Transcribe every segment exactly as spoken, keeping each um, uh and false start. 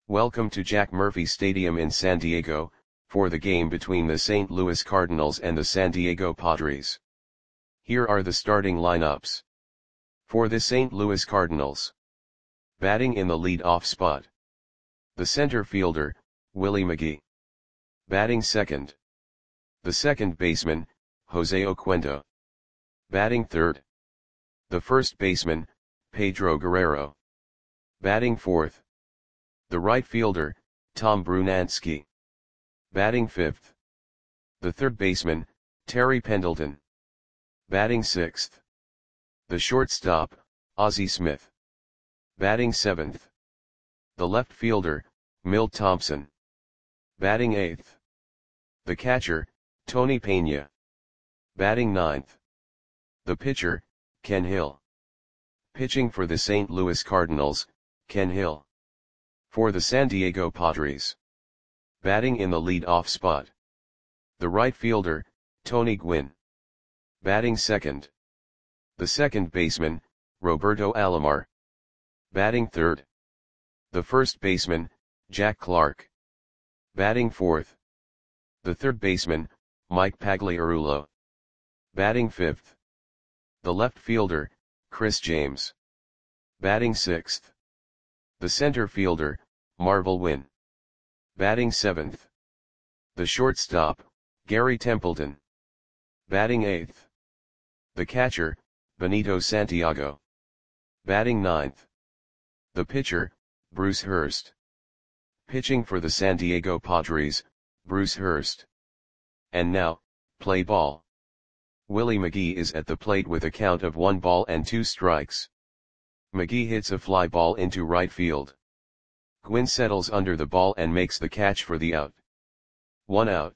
Welcome to Jack Murphy Stadium in San Diego, for the game between the Saint Louis Cardinals and the San Diego Padres. Here are the starting lineups. For the Saint Louis Cardinals. Batting in the lead-off spot. The center fielder, Willie McGee. Batting second. The second baseman, Jose Oquendo. Batting third. The first baseman, Pedro Guerrero. Batting fourth. The right fielder, Tom Brunansky. Batting fifth. The third baseman, Terry Pendleton. Batting sixth. The shortstop, Ozzie Smith. Batting seventh. The left fielder, Milt Thompson. Batting eighth. The catcher, Tony Pena. Batting ninth. The pitcher, Ken Hill. Pitching for the Saint Louis Cardinals, Ken Hill. For the San Diego Padres. Batting in the lead-off spot. The right fielder, Tony Gwynn. Batting second. The second baseman, Roberto Alomar. Batting third. The first baseman, Jack Clark. Batting fourth. The third baseman, Mike Pagliarulo. Batting fifth. The left fielder, Chris James. Batting sixth. The center fielder, Marvel Wynn. Batting seventh. The shortstop, Gary Templeton. Batting eighth. The catcher, Benito Santiago. Batting ninth. The pitcher, Bruce Hurst. Pitching for the San Diego Padres, Bruce Hurst. And now, play ball. Willie McGee is at the plate with a count of one ball and two strikes. McGee hits a fly ball into right field. Gwynn settles under the ball and makes the catch for the out. One out.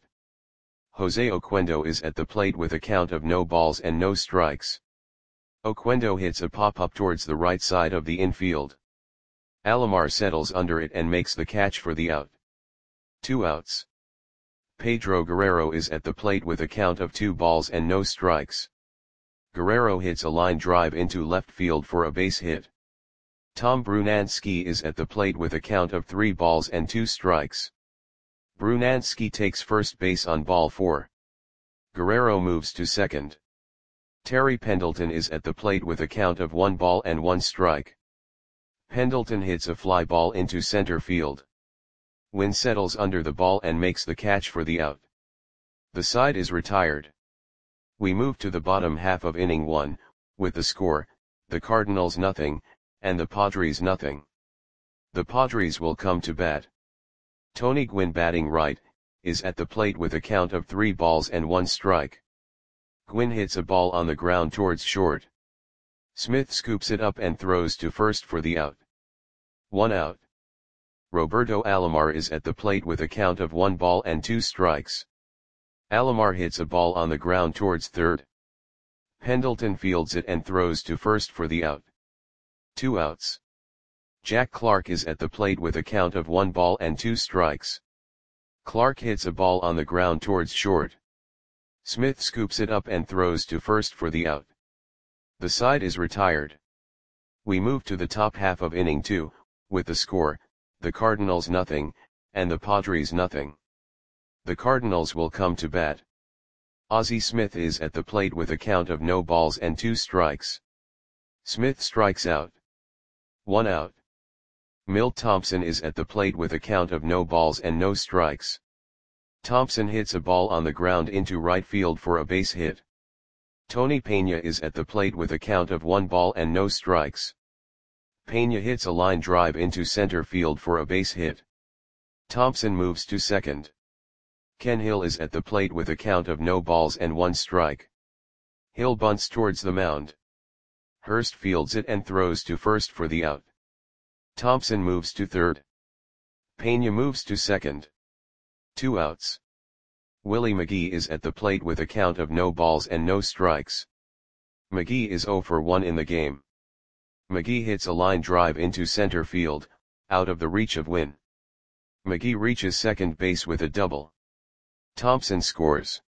Jose Oquendo is at the plate with a count of no balls and no strikes. Oquendo hits a pop-up towards the right side of the infield. Alomar settles under it and makes the catch for the out. Two outs. Pedro Guerrero is at the plate with a count of two balls and no strikes. Guerrero hits a line drive into left field for a base hit. Tom Brunansky is at the plate with a count of three balls and two strikes. Brunansky takes first base on ball four. Guerrero moves to second. Terry Pendleton is at the plate with a count of one ball and one strike. Pendleton hits a fly ball into center field. Wynn settles under the ball and makes the catch for the out. The side is retired. We move to the bottom half of inning one, with the score, the Cardinals nothing, and the Padres nothing. The Padres will come to bat. Tony Gwynn batting right, is at the plate with a count of three balls and one strike. Gwynn hits a ball on the ground towards short. Smith scoops it up and throws to first for the out. One out. Roberto Alomar is at the plate with a count of one ball and two strikes. Alomar hits a ball on the ground towards third. Pendleton fields it and throws to first for the out. Two outs. Jack Clark is at the plate with a count of one ball and two strikes. Clark hits a ball on the ground towards short. Smith scoops it up and throws to first for the out. The side is retired. We move to the top half of inning two, with the score, the Cardinals nothing, and the Padres nothing. The Cardinals will come to bat. Ozzie Smith is at the plate with a count of no balls and two strikes. Smith strikes out. One out. Milt Thompson is at the plate with a count of no balls and no strikes. Thompson hits a ball on the ground into right field for a base hit. Tony Pena is at the plate with a count of one ball and no strikes. Pena hits a line drive into center field for a base hit. Thompson moves to second. Ken Hill is at the plate with a count of no balls and one strike. Hill bunts towards the mound. Hurst fields it and throws to first for the out. Thompson moves to third. Pena moves to second. Two outs. Willie McGee is at the plate with a count of no balls and no strikes. McGee is zero for one in the game. McGee hits a line drive into center field, out of the reach of Wynn. McGee reaches second base with a double. Thompson scores.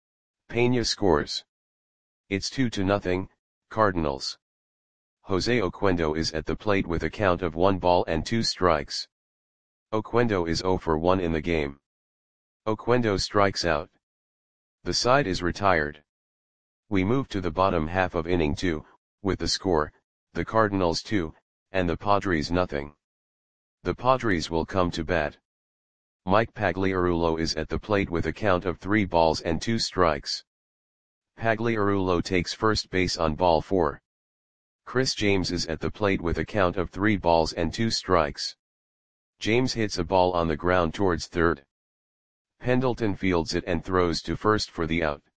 Pena scores. It's two to nothing, Cardinals. Jose Oquendo is at the plate with a count of one ball and two strikes. Oquendo is zero for one in the game. Oquendo strikes out. The side is retired. We move to the bottom half of inning two, with the score, the Cardinals two, and the Padres nothing. The Padres will come to bat. Mike Pagliarulo is at the plate with a count of three balls and two strikes. Pagliarulo takes first base on ball four. Chris James is at the plate with a count of three balls and two strikes. James hits a ball on the ground towards third. Pendleton fields it and throws to first for the out.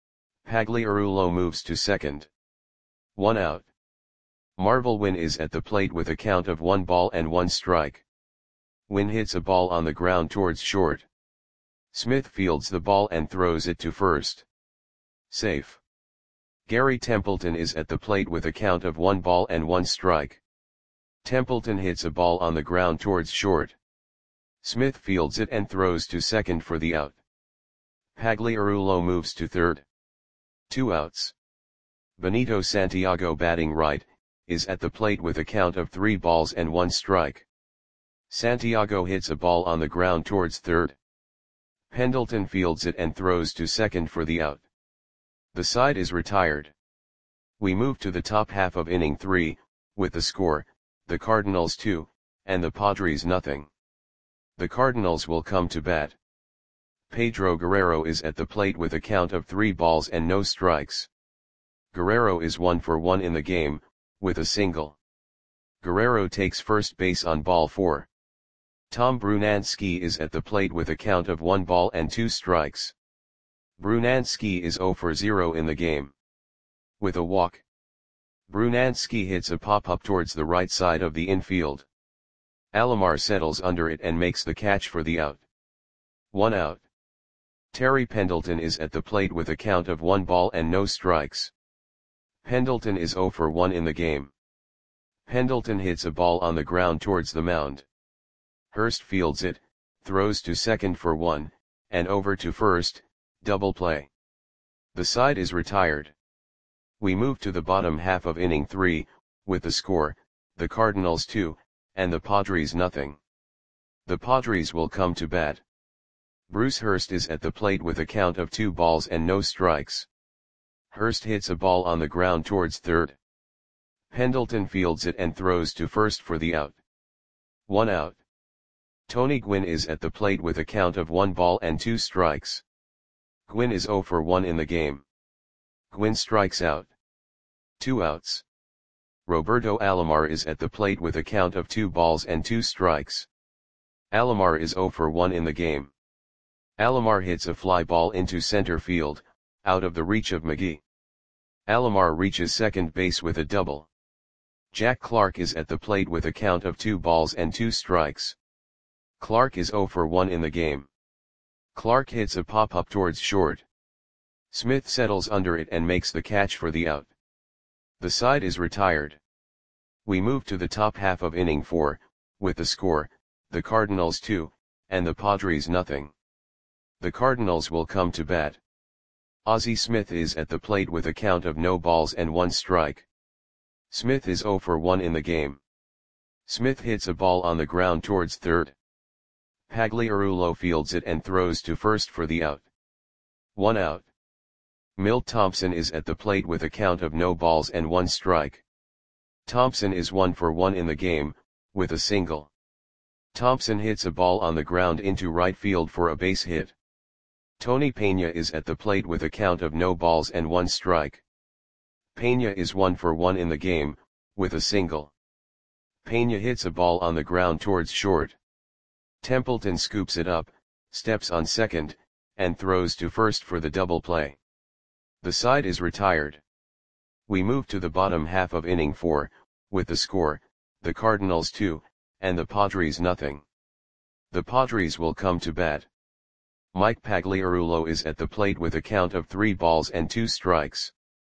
Pagliarulo moves to second. One out. Marvel Wynn is at the plate with a count of one ball and one strike. Wynn hits a ball on the ground towards short. Smith fields the ball and throws it to first. Safe. Gary Templeton is at the plate with a count of one ball and one strike. Templeton hits a ball on the ground towards short. Smith fields it and throws to second for the out. Pagliarulo moves to third. Two outs. Benito Santiago, batting right, is at the plate with a count of three balls and one strike. Santiago hits a ball on the ground towards third. Pendleton fields it and throws to second for the out. The side is retired. We move to the top half of inning three, with the score, the Cardinals two, and the Padres nothing. The Cardinals will come to bat. Pedro Guerrero is at the plate with a count of three balls and no strikes. Guerrero is one for one in the game, with a single. Guerrero takes first base on ball four. Tom Brunansky is at the plate with a count of one ball and two strikes. Brunansky is zero for zero in the game. With a walk. Brunansky hits a pop-up towards the right side of the infield. Alomar settles under it and makes the catch for the out. One out. Terry Pendleton is at the plate with a count of one ball and no strikes. Pendleton is zero for one in the game. Pendleton hits a ball on the ground towards the mound. Hurst fields it, throws to second for one, and over to first, double play. The side is retired. We move to the bottom half of inning three, with the score, the Cardinals two, and the Padres nothing. The Padres will come to bat. Bruce Hurst is at the plate with a count of two balls and no strikes. Hurst hits a ball on the ground towards third. Pendleton fields it and throws to first for the out. One out. Tony Gwynn is at the plate with a count of one ball and two strikes. Gwynn is zero for one in the game. Gwynn strikes out. Two outs. Roberto Alomar is at the plate with a count of two balls and two strikes. Alomar is zero for one in the game. Alomar hits a fly ball into center field, out of the reach of McGee. Alomar reaches second base with a double. Jack Clark is at the plate with a count of two balls and two strikes. Clark is zero for one in the game. Clark hits a pop-up towards short. Smith settles under it and makes the catch for the out. The side is retired. We move to the top half of inning four, with the score, the Cardinals two, and the Padres nothing. The Cardinals will come to bat. Ozzie Smith is at the plate with a count of no balls and one strike. Smith is zero for one in the game. Smith hits a ball on the ground towards third. Pagliarulo fields it and throws to first for the out. One out. Milt Thompson is at the plate with a count of no balls and one strike. Thompson is one for one in the game, with a single. Thompson hits a ball on the ground into right field for a base hit. Tony Pena is at the plate with a count of no balls and one strike. Pena is one for one in the game, with a single. Pena hits a ball on the ground towards short. Templeton scoops it up, steps on second, and throws to first for the double play. The side is retired. We move to the bottom half of inning four, with the score, the Cardinals two, and the Padres nothing. The Padres will come to bat. Mike Pagliarulo is at the plate with a count of three balls and two strikes.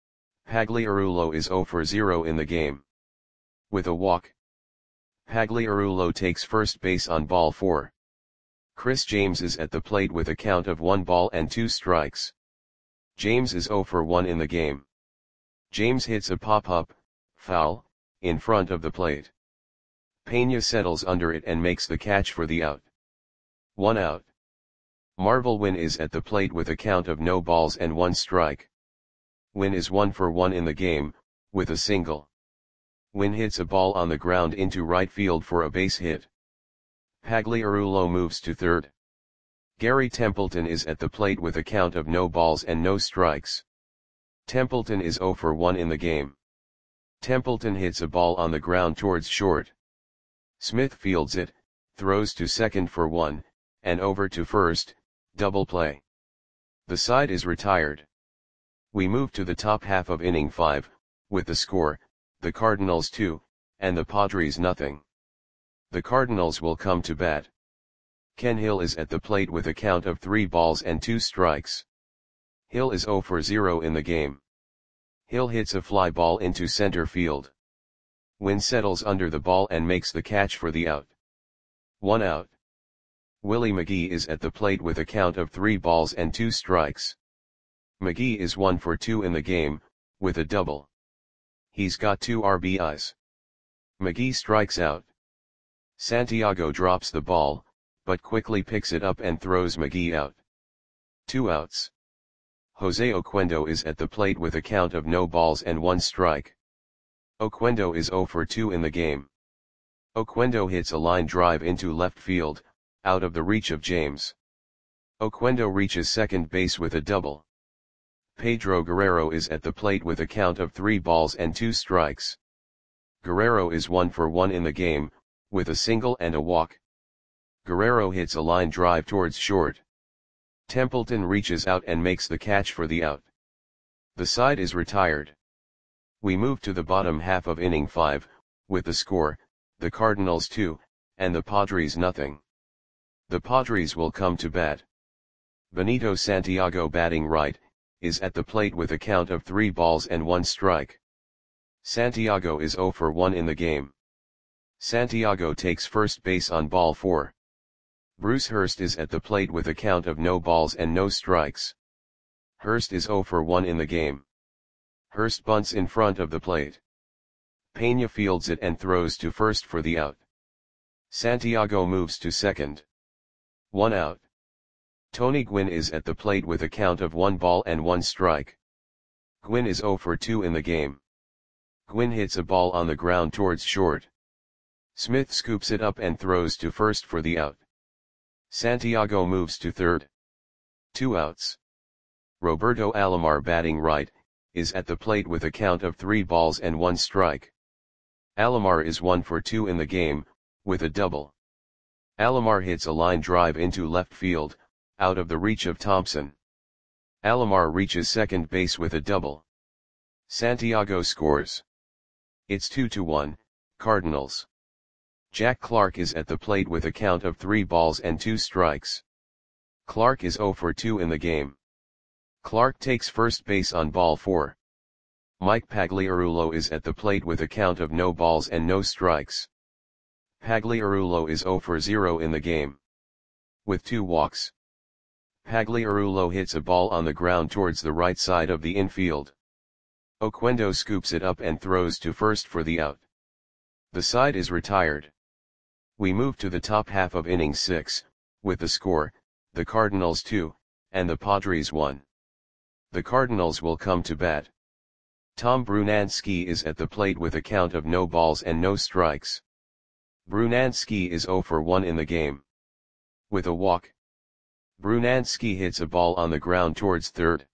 Pagliarulo is zero for zero in the game. With a walk. Pagliarulo takes first base on ball four. Chris James is at the plate with a count of one ball and two strikes. James is zero for one in the game. James hits a pop-up, foul, in front of the plate. Pena settles under it and makes the catch for the out. One out. Marvel Win is at the plate with a count of no balls and one strike. Win is one for one in the game, with a single. Win hits a ball on the ground into right field for a base hit. Pagliarulo moves to third. Gary Templeton is at the plate with a count of no balls and no strikes. Templeton is zero for one in the game. Templeton hits a ball on the ground towards short. Smith fields it, throws to second for one, and over to first, double play. The side is retired. We move to the top half of inning five, with the score, the Cardinals two, and the Padres nothing. The Cardinals will come to bat. Ken Hill is at the plate with a count of three balls and two strikes. Hill is zero for zero in the game. Hill hits a fly ball into center field. Win settles under the ball and makes the catch for the out. One out. Willie McGee is at the plate with a count of three balls and two strikes. McGee is one for two in the game, with a double. He's got two R B Is. McGee strikes out. Santiago drops the ball, but quickly picks it up and throws McGee out. Two outs. Jose Oquendo is at the plate with a count of no balls and one strike. Oquendo is zero for two in the game. Oquendo hits a line drive into left field, out of the reach of James. Oquendo reaches second base with a double. Pedro Guerrero is at the plate with a count of three balls and two strikes. Guerrero is one for one in the game, with a single and a walk. Guerrero hits a line drive towards short. Templeton reaches out and makes the catch for the out. The side is retired. We move to the bottom half of inning five, with the score, the Cardinals two, and the Padres nothing. The Padres will come to bat. Benito Santiago, batting right, is at the plate with a count of three balls and one strike. Santiago is zero for one in the game. Santiago takes first base on ball four. Bruce Hurst is at the plate with a count of no balls and no strikes. Hurst is zero for one in the game. Hurst bunts in front of the plate. Pena fields it and throws to first for the out. Santiago moves to second. One out. Tony Gwynn is at the plate with a count of one ball and one strike. Gwynn is zero for two in the game. Gwynn hits a ball on the ground towards short. Smith scoops it up and throws to first for the out. Santiago moves to third. Two outs. Roberto Alomar, batting right, is at the plate with a count of three balls and one strike. Alomar is one for two in the game, with a double. Alomar hits a line drive into left field, out of the reach of Thompson. Alomar reaches second base with a double. Santiago scores. It's two to one, Cardinals. Jack Clark is at the plate with a count of three balls and two strikes. Clark is zero for two in the game. Clark takes first base on ball four. Mike Pagliarulo is at the plate with a count of no balls and no strikes. Pagliarulo is zero for zero in the game. With two walks. Pagliarulo hits a ball on the ground towards the right side of the infield. Oquendo scoops it up and throws to first for the out. The side is retired. We move to the top half of inning six, with the score, the Cardinals two, and the Padres one. The Cardinals will come to bat. Tom Brunansky is at the plate with a count of no balls and no strikes. Brunansky is zero for one in the game. With a walk. Brunansky hits a ball on the ground towards third.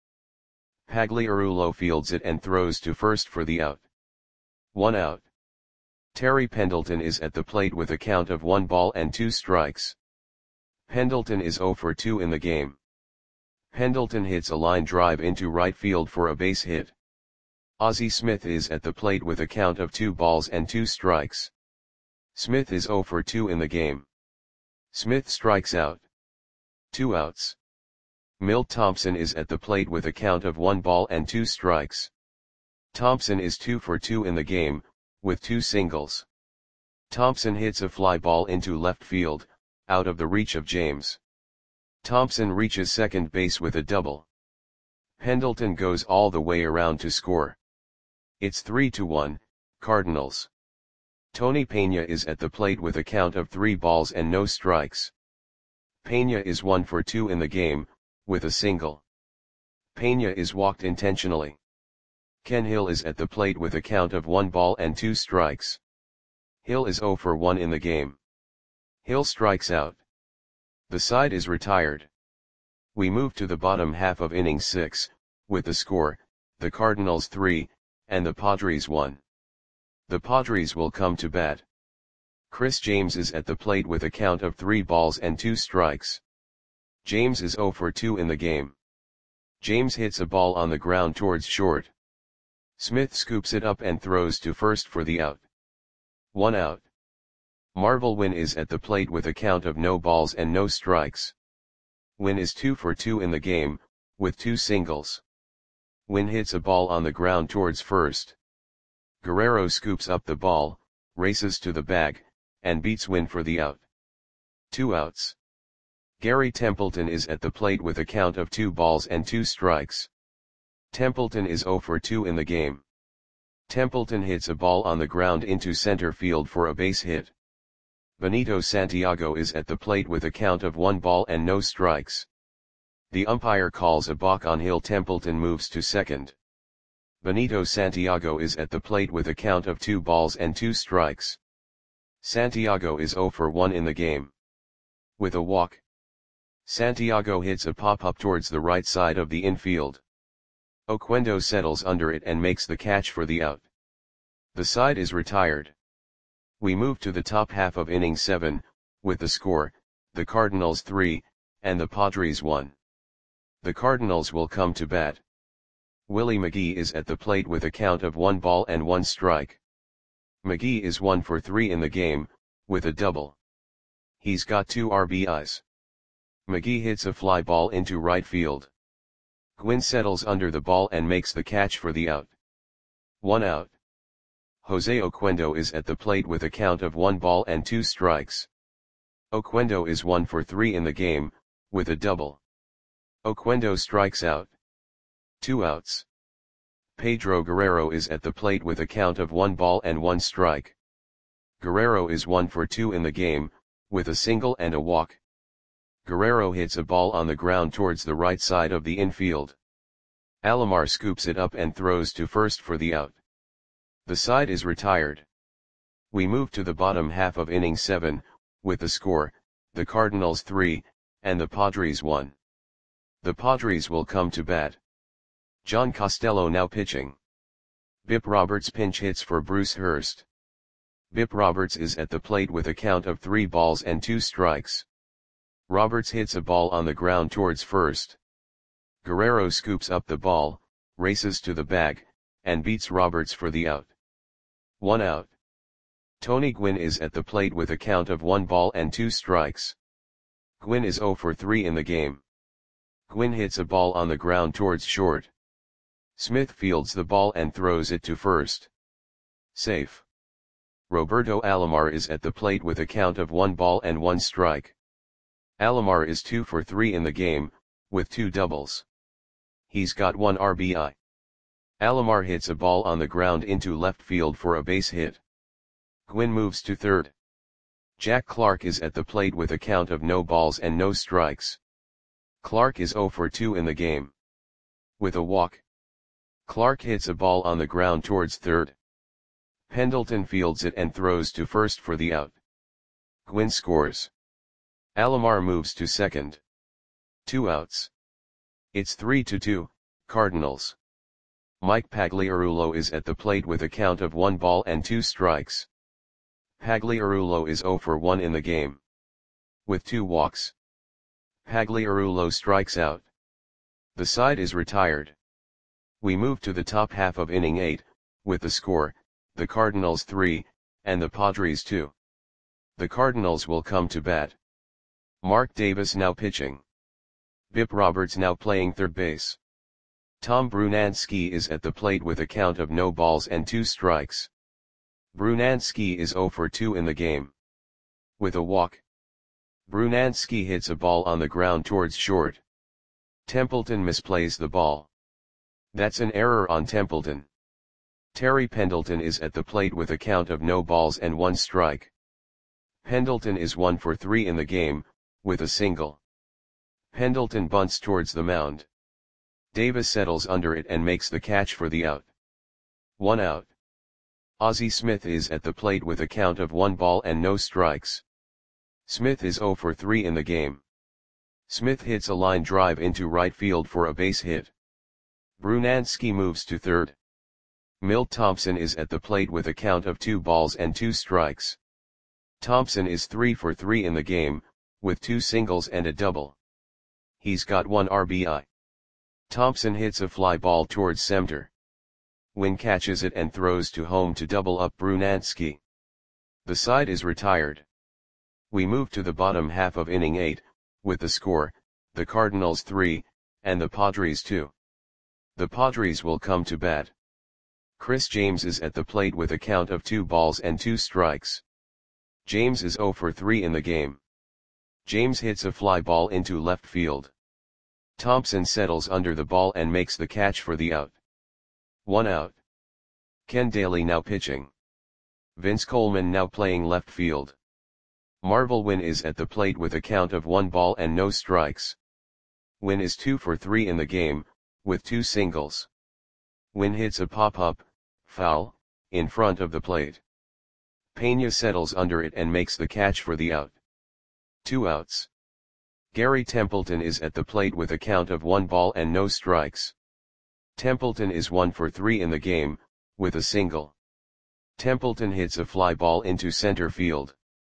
Pagliarulo fields it and throws to first for the out. One out. Terry Pendleton is at the plate with a count of one ball and two strikes. Pendleton is zero for two in the game. Pendleton hits a line drive into right field for a base hit. Ozzie Smith is at the plate with a count of two balls and two strikes. Smith is zero for two in the game. Smith strikes out. Two outs. Milt Thompson is at the plate with a count of one ball and two strikes. Thompson is two for two in the game, with two singles. Thompson hits a fly ball into left field, out of the reach of James. Thompson reaches second base with a double. Pendleton goes all the way around to score. It's three to one, Cardinals. Tony Peña is at the plate with a count of three balls and no strikes. Peña is one for two in the game, with a single. Peña is walked intentionally. Ken Hill is at the plate with a count of one ball and two strikes. Hill is zero for one in the game. Hill strikes out. The side is retired. We move to the bottom half of inning six, with the score, the Cardinals three, and the Padres one. The Padres will come to bat. Chris James is at the plate with a count of three balls and two strikes. James is zero for two in the game. James hits a ball on the ground towards short. Smith scoops it up and throws to first for the out. One out. Marvel Wynn is at the plate with a count of no balls and no strikes. Wynn is two for two in the game, with two singles. Wynn hits a ball on the ground towards first. Guerrero scoops up the ball, races to the bag, and beats Wynn for the out. Two outs. Gary Templeton is at the plate with a count of two balls and two strikes. Templeton is zero for two in the game. Templeton hits a ball on the ground into center field for a base hit. Benito Santiago is at the plate with a count of one ball and no strikes. The umpire calls a balk on Hill. Templeton moves to second. Benito Santiago is at the plate with a count of two balls and two strikes. Santiago is zero for one in the game. With a walk, Santiago hits a pop-up towards the right side of the infield. Oquendo settles under it and makes the catch for the out. The side is retired. We move to the top half of inning seven, with the score, the Cardinals three, and the Padres one. The Cardinals will come to bat. Willie McGee is at the plate with a count of one ball and one strike. McGee is one for three in the game, with a double. He's got two R B Is. McGee hits a fly ball into right field. Gwynn settles under the ball and makes the catch for the out. One out. Jose Oquendo is at the plate with a count of one ball and two strikes. Oquendo is one for three in the game, with a double. Oquendo strikes out. Two outs. Pedro Guerrero is at the plate with a count of one ball and one strike. Guerrero is one for two in the game, with a single and a walk. Guerrero hits a ball on the ground towards the right side of the infield. Alomar scoops it up and throws to first for the out. The side is retired. We move to the bottom half of inning seven, with the score, the Cardinals three, and the Padres one. The Padres will come to bat. John Costello now pitching. Bip Roberts pinch hits for Bruce Hurst. Bip Roberts is at the plate with a count of three balls and two strikes. Roberts hits a ball on the ground towards first. Guerrero scoops up the ball, races to the bag, and beats Roberts for the out. One out. Tony Gwynn is at the plate with a count of one ball and two strikes. Gwynn is zero for three in the game. Gwynn hits a ball on the ground towards short. Smith fields the ball and throws it to first. Safe. Roberto Alomar is at the plate with a count of one ball and one strike. Alomar is two for three in the game, with two doubles. He's got one R B I. Alomar hits a ball on the ground into left field for a base hit. Gwynn moves to third. Jack Clark is at the plate with a count of no balls and no strikes. Clark is zero for two in the game. With a walk, Clark hits a ball on the ground towards third. Pendleton fields it and throws to first for the out. Gwynn scores. Alomar moves to second. Two outs. It's three to two, Cardinals. Mike Pagliarulo is at the plate with a count of one ball and two strikes. Pagliarulo is zero for one in the game. With two walks, Pagliarulo strikes out. The side is retired. We move to the top half of inning eight, with the score, the Cardinals three, and the Padres two. The Cardinals will come to bat. Mark Davis now pitching. Bip Roberts now playing third base. Tom Brunansky is at the plate with a count of no balls and two strikes. Brunansky is zero for two in the game. With a walk, Brunansky hits a ball on the ground towards short. Templeton misplays the ball. That's an error on Templeton. Terry Pendleton is at the plate with a count of no balls and one strike. Pendleton is one for three in the game, with a single. Pendleton bunts towards the mound. Davis settles under it and makes the catch for the out. One out. Ozzie Smith is at the plate with a count of one ball and no strikes. Smith is zero for three in the game. Smith hits a line drive into right field for a base hit. Brunansky moves to third. Milt Thompson is at the plate with a count of two balls and two strikes. Thompson is three for three in the game, with two singles and a double. He's got one R B I. Thompson hits a fly ball towards center. Wynn catches it and throws to home to double up Brunansky. The side is retired. We move to the bottom half of inning eight, with the score, the Cardinals three, and the Padres two. The Padres will come to bat. Chris James is at the plate with a count of two balls and two strikes. James is zero for three in the game. James hits a fly ball into left field. Thompson settles under the ball and makes the catch for the out. One out. Ken Daly now pitching. Vince Coleman now playing left field. Marvel Wynn is at the plate with a count of one ball and no strikes. Wynn is two for three in the game, with two singles. Wynn hits a pop-up, foul, in front of the plate. Pena settles under it and makes the catch for the out. Two outs. Gary Templeton is at the plate with a count of one ball and no strikes. Templeton is one for three in the game, with a single. Templeton hits a fly ball into center field.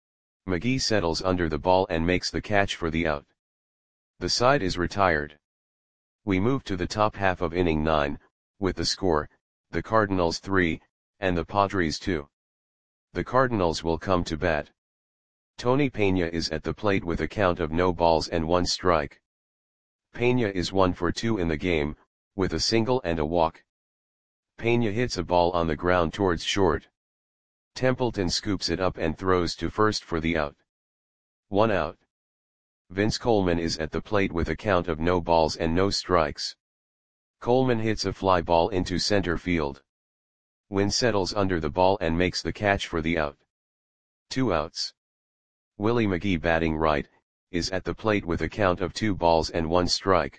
McGee settles under the ball and makes the catch for the out. The side is retired. We move to the top half of inning nine, with the score, the Cardinals three, and the Padres two. The Cardinals will come to bat. Tony Pena is at the plate with a count of no balls and one strike. Pena is one for two in the game, with a single and a walk. Pena hits a ball on the ground towards short. Templeton scoops it up and throws to first for the out. One out. Vince Coleman is at the plate with a count of no balls and no strikes. Coleman hits a fly ball into center field. Wynn settles under the ball and makes the catch for the out. Two outs. Willie McGee batting right, is at the plate with a count of two balls and one strike.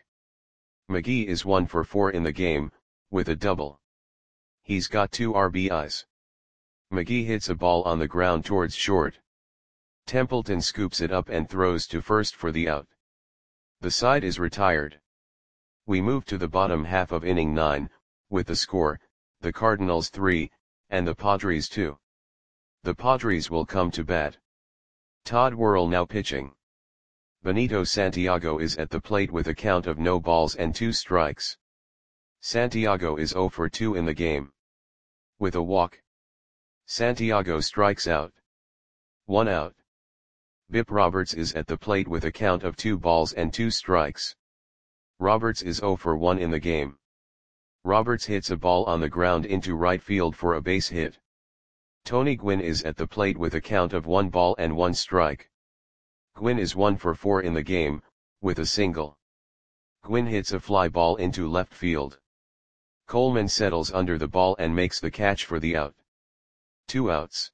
McGee is one for four in the game, with a double. He's got two R B Is. McGee hits a ball on the ground towards short. Templeton scoops it up and throws to first for the out. The side is retired. We move to the bottom half of inning nine, with the score, the Cardinals three, and the Padres two. The Padres will come to bat. Todd Worrell now pitching. Benito Santiago is at the plate with a count of no balls and two strikes. Santiago is zero for two in the game. With a walk. Santiago strikes out. One out. Bip Roberts is at the plate with a count of two balls and two strikes. Roberts is zero for one in the game. Roberts hits a ball on the ground into right field for a base hit. Tony Gwynn is at the plate with a count of one ball and one strike. Gwynn is one for four in the game, with a single. Gwynn hits a fly ball into left field. Coleman settles under the ball and makes the catch for the out. Two outs.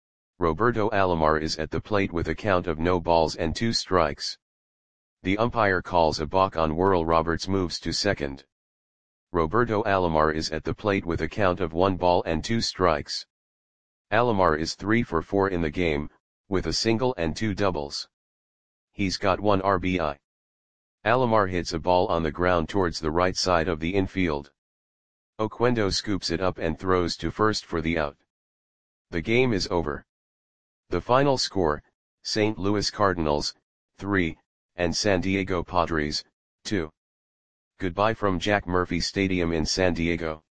Roberto Alomar is at the plate with a count of no balls and two strikes. The umpire calls a balk on Worrell. Roberts moves to second. Roberto Alomar is at the plate with a count of one ball and two strikes. Alomar is three for four in the game, with a single and two doubles. He's got one R B I. Alomar hits a ball on the ground towards the right side of the infield. Oquendo scoops it up and throws to first for the out. The game is over. The final score, Saint Louis Cardinals, three, and San Diego Padres, two. Goodbye from Jack Murphy Stadium in San Diego.